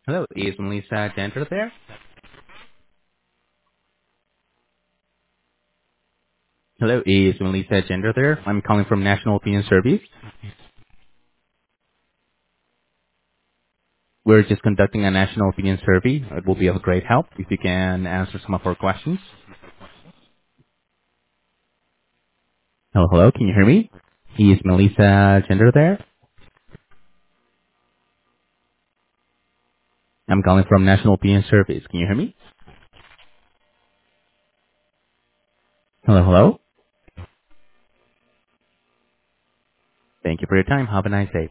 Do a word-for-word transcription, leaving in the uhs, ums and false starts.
Hello, is Melissa Gender there? Hello, is Melissa Gender there? I'm calling from National Opinion Service. We're just conducting a national opinion survey. It will be of great help if you can answer some of our questions. Hello, hello, can you hear me? Is Melissa Gender there? I'm calling from National Opinion Service. Can you hear me? Hello, hello. Thank you for your time. Have a nice day.